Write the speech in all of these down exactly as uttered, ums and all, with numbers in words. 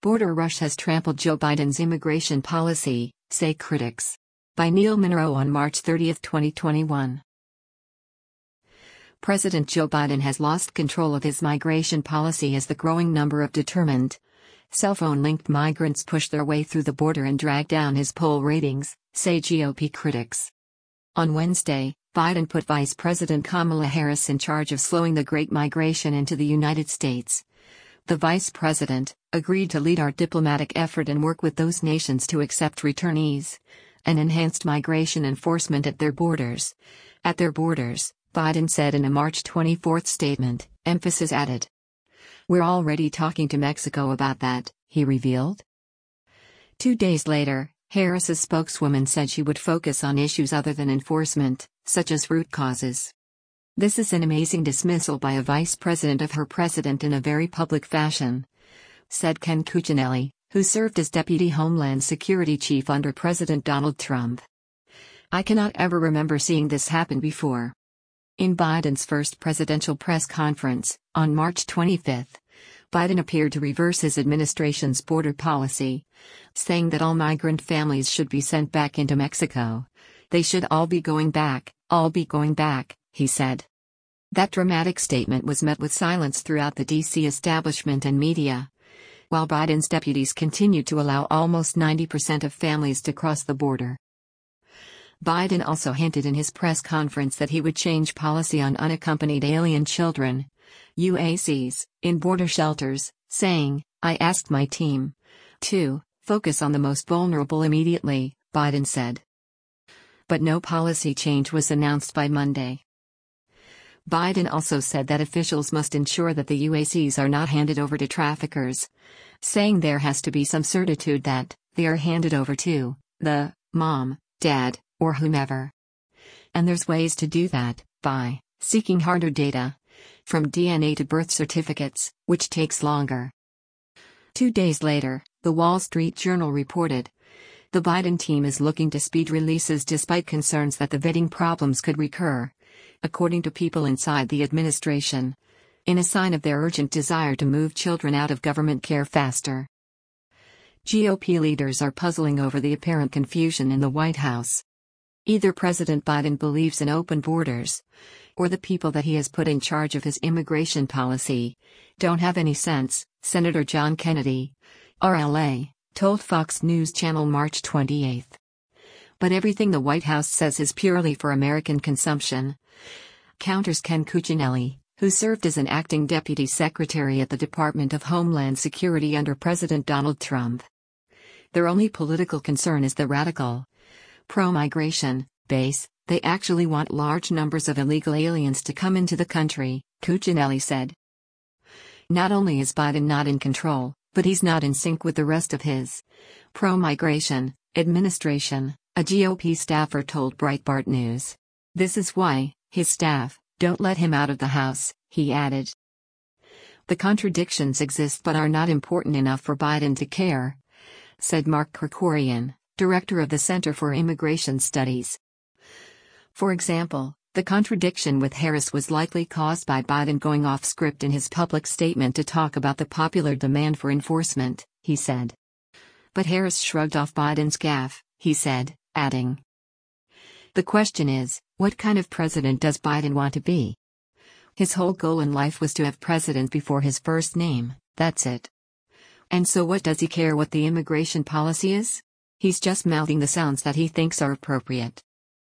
Border rush has trampled Joe Biden's immigration policy, say critics. By Neil Monroe on March thirtieth, twenty twenty-one. President Joe Biden has lost control of his migration policy as the growing number of determined, cell phone-linked migrants push their way through the border and drag down his poll ratings, say G O P critics. On Wednesday, Biden put Vice President Kamala Harris in charge of slowing the Great Migration into the United States. The vice president agreed to lead our diplomatic effort and work with those nations to accept returnees and enhanced migration enforcement at their borders. At their borders, Biden said in a March twenty-fourth statement, emphasis added. We're already talking to Mexico about that, he revealed. Two days later, Harris's spokeswoman said she would focus on issues other than enforcement, such as root causes. This is an amazing dismissal by a vice president of her president in a very public fashion, said Ken Cuccinelli, who served as Deputy Homeland Security Chief under President Donald Trump. I cannot ever remember seeing this happen before. In Biden's first presidential press conference, on March twenty-fifth, Biden appeared to reverse his administration's border policy, saying that all migrant families should be sent back into Mexico. They should all be going back, all be going back, he said. That dramatic statement was met with silence throughout the D C establishment and media, while Biden's deputies continued to allow almost ninety percent of families to cross the border. Biden also hinted in his press conference that he would change policy on unaccompanied alien children, U A Cs, in border shelters, saying, I asked my team to focus on the most vulnerable immediately, Biden said. But no policy change was announced by Monday. Biden also said that officials must ensure that the U A Cs are not handed over to traffickers, saying there has to be some certitude that they are handed over to the mom, dad, or whomever. And there's ways to do that, by seeking harder data, from D N A to birth certificates, which takes longer. Two days later, The Wall Street Journal reported, the Biden team is looking to speed releases despite concerns that the vetting problems could recur, according to people inside the administration, in a sign of their urgent desire to move children out of government care faster. G O P leaders are puzzling over the apparent confusion in the White House. Either President Biden believes in open borders, or the people that he has put in charge of his immigration policy don't have any sense, Senator John Kennedy, R L A, told Fox News Channel March twenty-eighth. But everything the White House says is purely for American consumption, counters Ken Cuccinelli, who served as an acting deputy secretary at the Department of Homeland Security under President Donald Trump. Their only political concern is the radical, pro-migration base. They actually want large numbers of illegal aliens to come into the country, Cuccinelli said. Not only is Biden not in control, but he's not in sync with the rest of his pro-migration administration, a G O P staffer told Breitbart News. This is why his staff don't let him out of the House, he added. The contradictions exist but are not important enough for Biden to care, said Mark Krikorian, director of the Center for Immigration Studies. For example, the contradiction with Harris was likely caused by Biden going off script in his public statement to talk about the popular demand for enforcement, he said. But Harris shrugged off Biden's gaffe, he said, adding, the question is, what kind of president does Biden want to be? His whole goal in life was to have president before his first name, that's it. And so what does he care what the immigration policy is? He's just mouthing the sounds that he thinks are appropriate.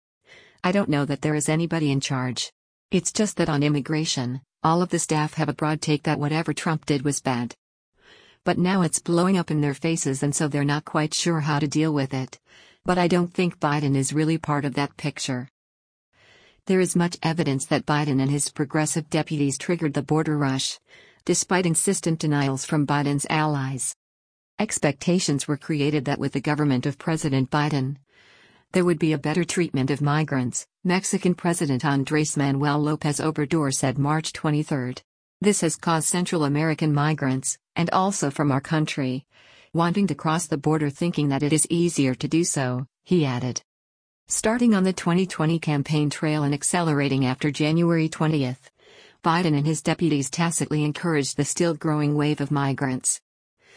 I don't know that there is anybody in charge. It's just that on immigration, all of the staff have a broad take that whatever Trump did was bad. But now it's blowing up in their faces and so they're not quite sure how to deal with it. But I don't think Biden is really part of that picture. There is much evidence that Biden and his progressive deputies triggered the border rush, despite insistent denials from Biden's allies. Expectations were created that with the government of President Biden, there would be a better treatment of migrants, Mexican President Andrés Manuel López Obrador said March twenty-third. This has caused Central American migrants, and also from our country, wanting to cross the border thinking that it is easier to do so, he added. Starting on the twenty twenty campaign trail and accelerating after January twentieth, Biden and his deputies tacitly encouraged the still growing wave of migrants.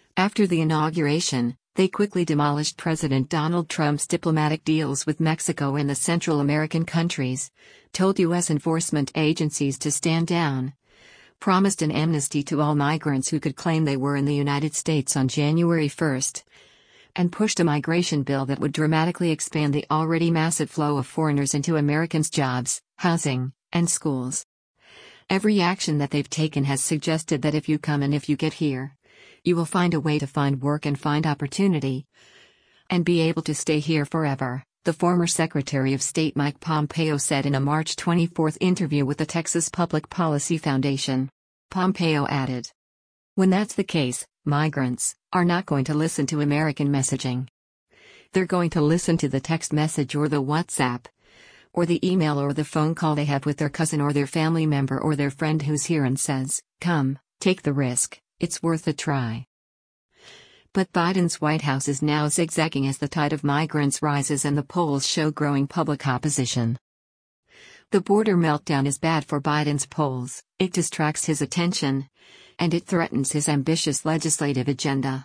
After the inauguration, they quickly demolished President Donald Trump's diplomatic deals with Mexico and the Central American countries, told U S enforcement agencies to stand down, promised an amnesty to all migrants who could claim they were in the United States on January first, and pushed a migration bill that would dramatically expand the already massive flow of foreigners into Americans' jobs, housing, and schools. Every action that they've taken has suggested that if you come and if you get here, you will find a way to find work and find opportunity, and be able to stay here forever, the former Secretary of State Mike Pompeo said in a March twenty-fourth interview with the Texas Public Policy Foundation. Pompeo added, "When that's the case, migrants are not going to listen to American messaging. They're going to listen to the text message or the WhatsApp, or the email or the phone call they have with their cousin or their family member or their friend who's here and says, 'Come, take the risk, it's worth a try.'" But Biden's White House is now zigzagging as the tide of migrants rises and the polls show growing public opposition. The border meltdown is bad for Biden's polls, it distracts his attention, and it threatens his ambitious legislative agenda.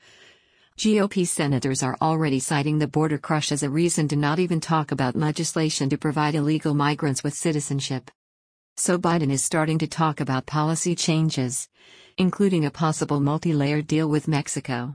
G O P senators are already citing the border crush as a reason to not even talk about legislation to provide illegal migrants with citizenship. So Biden is starting to talk about policy changes, including a possible multi-layered deal with Mexico.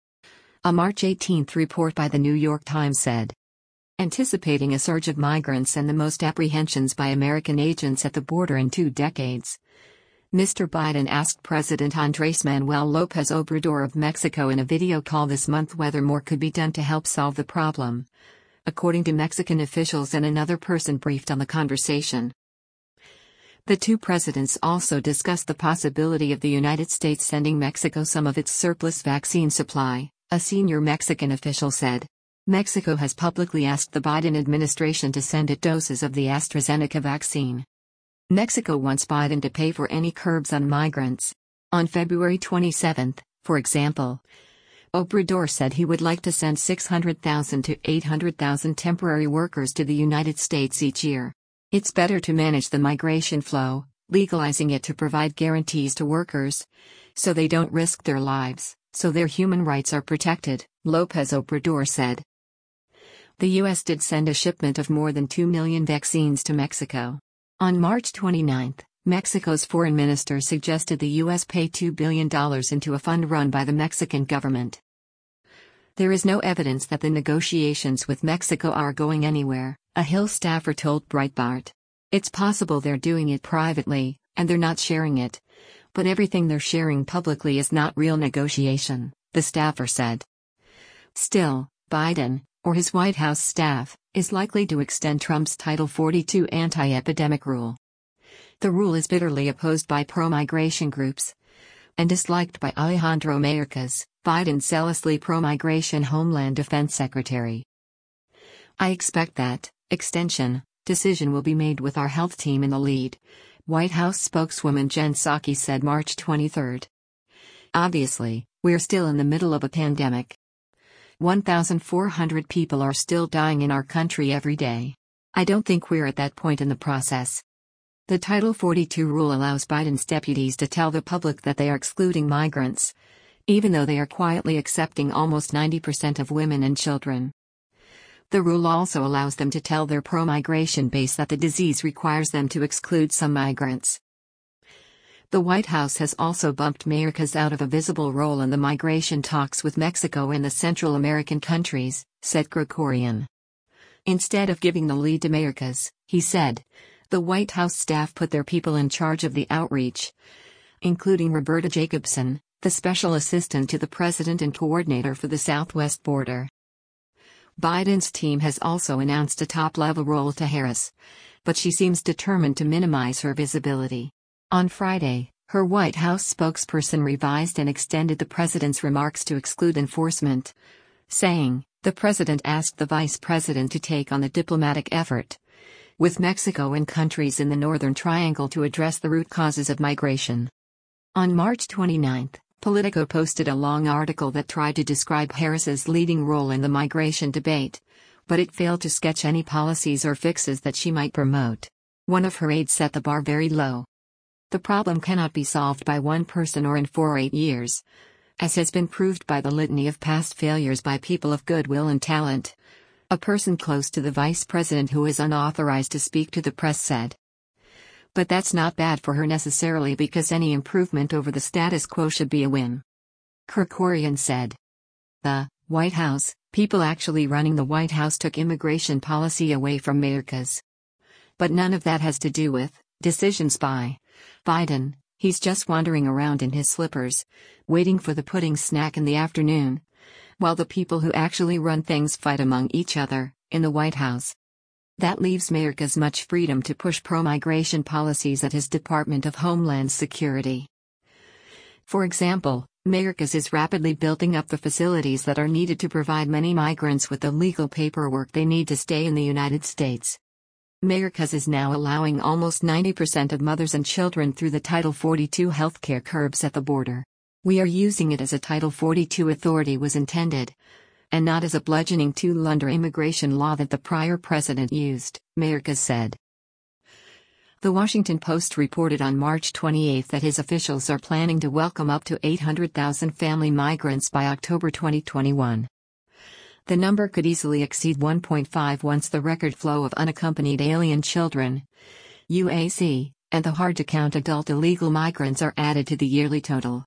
A March eighteenth report by the New York Times said, anticipating a surge of migrants and the most apprehensions by American agents at the border in two decades, Mister Biden asked President Andrés Manuel López Obrador of Mexico in a video call this month whether more could be done to help solve the problem, according to Mexican officials and another person briefed on the conversation. The two presidents also discussed the possibility of the United States sending Mexico some of its surplus vaccine supply, a senior Mexican official said. Mexico has publicly asked the Biden administration to send it doses of the AstraZeneca vaccine. Mexico wants Biden to pay for any curbs on migrants. On February twenty-seventh, for example, Obrador said he would like to send six hundred thousand to eight hundred thousand temporary workers to the United States each year. It's better to manage the migration flow, legalizing it to provide guarantees to workers, so they don't risk their lives, so their human rights are protected, López Obrador said. The U S did send a shipment of more than two million vaccines to Mexico. On March twenty-ninth, Mexico's foreign minister suggested the U S pay two billion dollars into a fund run by the Mexican government. There is no evidence that the negotiations with Mexico are going anywhere, a Hill staffer told Breitbart. It's possible they're doing it privately, and they're not sharing it. But everything they're sharing publicly is not real negotiation, the staffer said. Still, Biden, or his White House staff, is likely to extend Trump's Title forty-two anti-epidemic rule. The rule is bitterly opposed by pro-migration groups and disliked by Alejandro Mayorkas, Biden's zealously pro-migration Homeland Defense Secretary. "I expect that extension decision will be made with our health team in the lead," White House spokeswoman Jen Psaki said March twenty-third. "Obviously, we're still in the middle of a pandemic. one thousand four hundred people are still dying in our country every day. I don't think we're at that point in the process." The Title forty-two rule allows Biden's deputies to tell the public that they are excluding migrants, even though they are quietly accepting almost ninety percent of women and children. The rule also allows them to tell their pro-migration base that the disease requires them to exclude some migrants. The White House has also bumped Mayorkas out of a visible role in the migration talks with Mexico and the Central American countries, said Gregorian. Instead of giving the lead to Mayorkas, he said, the White House staff put their people in charge of the outreach, including Roberta Jacobson, the special assistant to the president and coordinator for the southwest border. Biden's team has also announced a top-level role to Harris, but she seems determined to minimize her visibility. On Friday, her White House spokesperson revised and extended the president's remarks to exclude enforcement, saying, "The president asked the vice president to take on the diplomatic effort with Mexico and countries in the Northern Triangle to address the root causes of migration." On March twenty-ninth, Politico posted a long article that tried to describe Harris's leading role in the migration debate, but it failed to sketch any policies or fixes that she might promote. One of her aides set the bar very low. "The problem cannot be solved by one person or in four or eight years," as has been proved by the litany of past failures by people of goodwill and talent. A person close to the vice president who is unauthorized to speak to the press said. But that's not bad for her necessarily, because any improvement over the status quo should be a win. Krikorian said. The White House, people actually running the White House took immigration policy away from Mayorkas. But none of that has to do with decisions by Biden. He's just wandering around in his slippers, waiting for the pudding snack in the afternoon, while the people who actually run things fight among each other in the White House. That leaves Mayorkas much freedom to push pro-migration policies at his Department of Homeland Security. For example, Mayorkas is rapidly building up the facilities that are needed to provide many migrants with the legal paperwork they need to stay in the United States. Mayorkas is now allowing almost ninety percent of mothers and children through the Title forty-two healthcare curbs at the border. We are using it as a Title forty-two authority was intended, and not as a bludgeoning tool under immigration law that the prior president used, Mayorkas said. The Washington Post reported on March twenty-eighth that his officials are planning to welcome up to eight hundred thousand family migrants by October twenty twenty-one. The number could easily exceed one point five once the record flow of unaccompanied alien children, U A C, and the hard-to-count adult illegal migrants are added to the yearly total.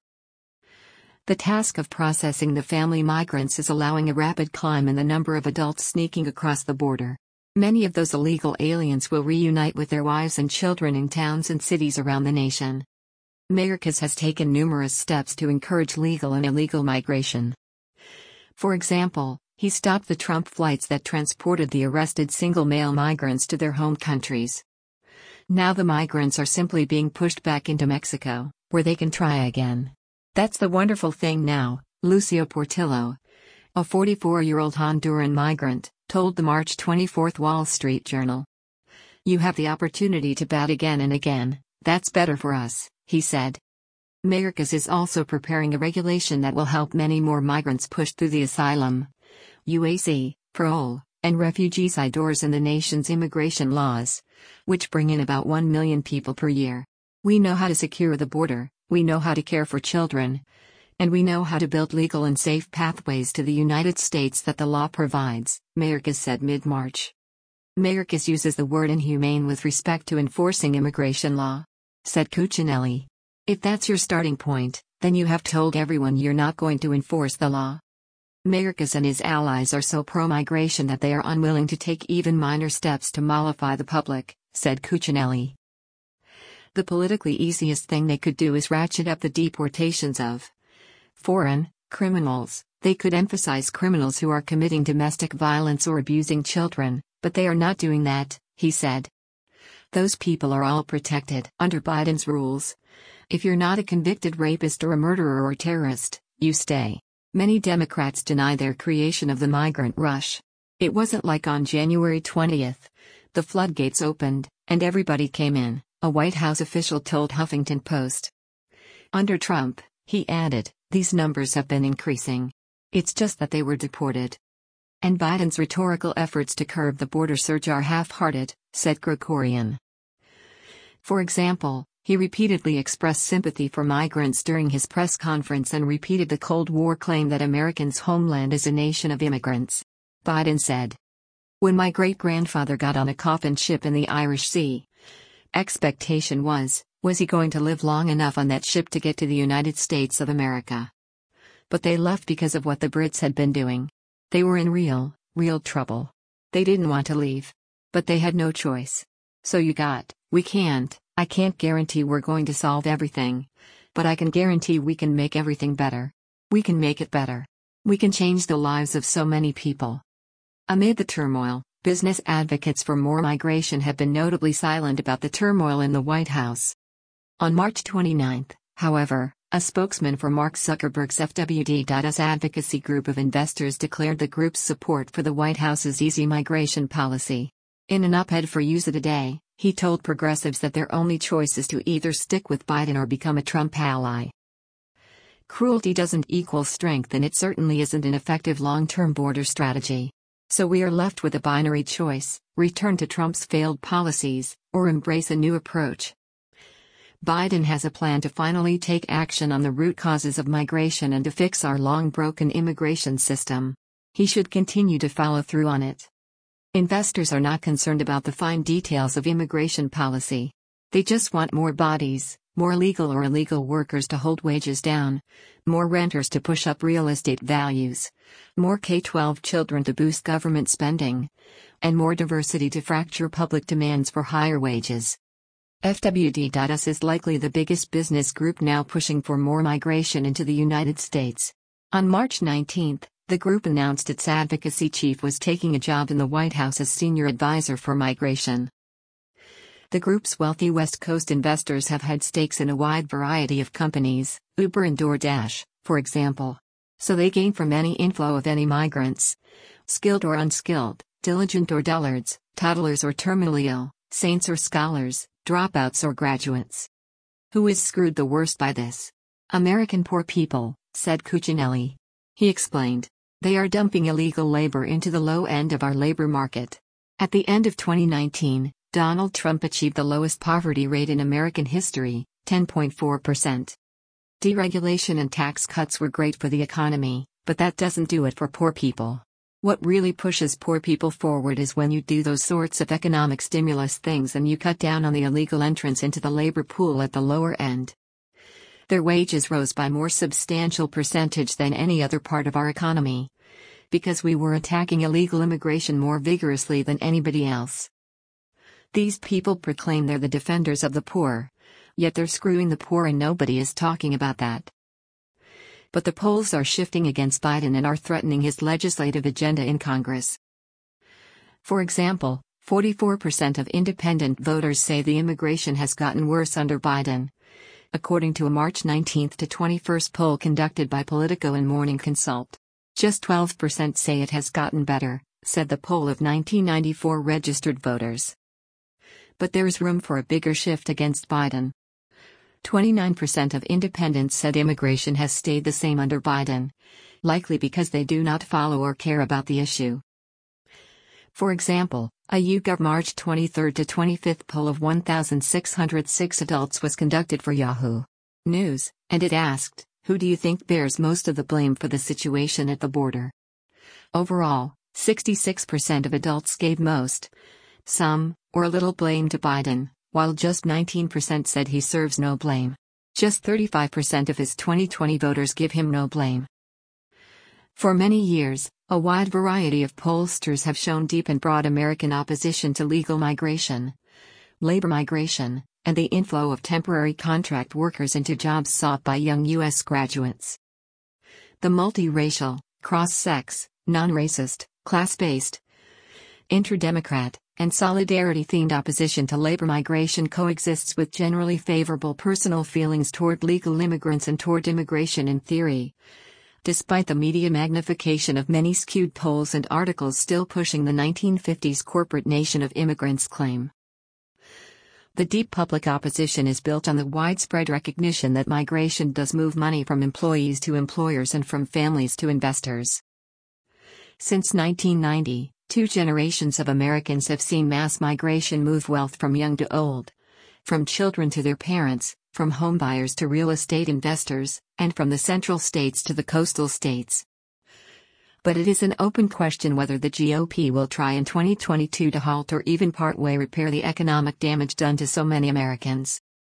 The task of processing the family migrants is allowing a rapid climb in the number of adults sneaking across the border. Many of those illegal aliens will reunite with their wives and children in towns and cities around the nation. Mayorkas has taken numerous steps to encourage legal and illegal migration. For example, he stopped the Trump flights that transported the arrested single male migrants to their home countries. Now the migrants are simply being pushed back into Mexico, where they can try again. That's the wonderful thing now, Lucio Portillo, a forty-four-year-old Honduran migrant, told the March twenty-fourth Wall Street Journal. You have the opportunity to bat again and again, that's better for us, he said. Mayorkas is also preparing a regulation that will help many more migrants push through the asylum, U A C, parole, and refugee side doors in the nation's immigration laws, which bring in about one million people per year. We know how to secure the border, we know how to care for children, and we know how to build legal and safe pathways to the United States that the law provides, Mayorkas said mid-March. Mayorkas uses the word inhumane with respect to enforcing immigration law, said Cuccinelli. If that's your starting point, then you have told everyone you're not going to enforce the law. Mayorkas and his allies are so pro-migration that they are unwilling to take even minor steps to mollify the public, said Cuccinelli. The politically easiest thing they could do is ratchet up the deportations of foreign criminals. They could emphasize criminals who are committing domestic violence or abusing children, but they are not doing that, he said. Those people are all protected under Biden's rules. If you're not a convicted rapist or a murderer or terrorist, you stay. Many Democrats deny their creation of the migrant rush. It wasn't like on January twentieth. The floodgates opened, and everybody came in, a White House official told Huffington Post. Under Trump, he added, these numbers have been increasing. It's just that they were deported. And Biden's rhetorical efforts to curb the border surge are half-hearted, said Krikorian. For example, he repeatedly expressed sympathy for migrants during his press conference and repeated the Cold War claim that America's homeland is a nation of immigrants. Biden said, when my great-grandfather got on a coffin ship in the Irish Sea, expectation was, was he going to live long enough on that ship to get to the United States of America? But they left because of what the Brits had been doing. They were in real, real trouble. They didn't want to leave. But they had no choice. So you got, we can't, I can't guarantee we're going to solve everything. But I can guarantee we can make everything better. We can make it better. We can change the lives of so many people. Amid the turmoil, business advocates for more migration have been notably silent about the turmoil in the White House. On March twenty-ninth, however, a spokesman for Mark Zuckerberg's F W D.us advocacy group of investors declared the group's support for the White House's easy migration policy. In an op-ed for USA Today, he told progressives that their only choice is to either stick with Biden or become a Trump ally. Cruelty doesn't equal strength, and it certainly isn't an effective long-term border strategy. So we are left with a binary choice: return to Trump's failed policies, or embrace a new approach. Biden has a plan to finally take action on the root causes of migration and to fix our long-broken immigration system. He should continue to follow through on it. Investors are not concerned about the fine details of immigration policy. They just want more bodies, more legal or illegal workers to hold wages down, more renters to push up real estate values, more K twelve children to boost government spending, and more diversity to fracture public demands for higher wages. F W D S is likely the biggest business group now pushing for more migration into the United States. On March nineteenth, the group announced its advocacy chief was taking a job in the White House as senior advisor for migration. The group's wealthy West Coast investors have had stakes in a wide variety of companies, Uber and DoorDash, for example. So they gain from any inflow of any migrants, skilled or unskilled, diligent or dullards, toddlers or terminally ill, saints or scholars, dropouts or graduates. Who is screwed the worst by this? American poor people, said Cuccinelli. He explained. They are dumping illegal labor into the low end of our labor market. At the end of twenty nineteen, Donald Trump achieved the lowest poverty rate in American history, ten point four percent. Deregulation and tax cuts were great for the economy, but that doesn't do it for poor people. What really pushes poor people forward is when you do those sorts of economic stimulus things and you cut down on the illegal entrance into the labor pool at the lower end. Their wages rose by more substantial percentage than any other part of our economy. Because we were attacking illegal immigration more vigorously than anybody else. These people proclaim they're the defenders of the poor. Yet they're screwing the poor and nobody is talking about that. But the polls are shifting against Biden and are threatening his legislative agenda in Congress. For example, forty-four percent of independent voters say the immigration has gotten worse under Biden. According to a March nineteenth to twenty-first poll conducted by Politico and Morning Consult. Just twelve percent say it has gotten better, said the poll of nineteen ninety-four registered voters. But there's room for a bigger shift against Biden. twenty-nine percent of independents said immigration has stayed the same under Biden, likely because they do not follow or care about the issue. For example, a YouGov March twenty-third to twenty-fifth poll of one thousand six hundred six adults was conducted for Yahoo News, and it asked, who do you think bears most of the blame for the situation at the border? Overall, sixty-six percent of adults gave most, some, or little blame to Biden, while just nineteen percent said he serves no blame. Just thirty-five percent of his twenty twenty voters give him no blame. For many years, a wide variety of pollsters have shown deep and broad American opposition to legal migration, labor migration, and the inflow of temporary contract workers into jobs sought by young U S graduates. The multiracial, cross-sex, non-racist, class-based, inter-Democrat, and solidarity-themed opposition to labor migration coexists with generally favorable personal feelings toward legal immigrants and toward immigration in theory, despite the media magnification of many skewed polls and articles still pushing the nineteen fifties corporate nation of immigrants claim. The deep public opposition is built on the widespread recognition that migration does move money from employees to employers and from families to investors. Since nineteen ninety, two generations of Americans have seen mass migration move wealth from young to old, from children to their parents, from homebuyers to real estate investors, and from the central states to the coastal states. But it is an open question whether the G O P will try in twenty twenty-two to halt or even partway repair the economic damage done to so many Americans.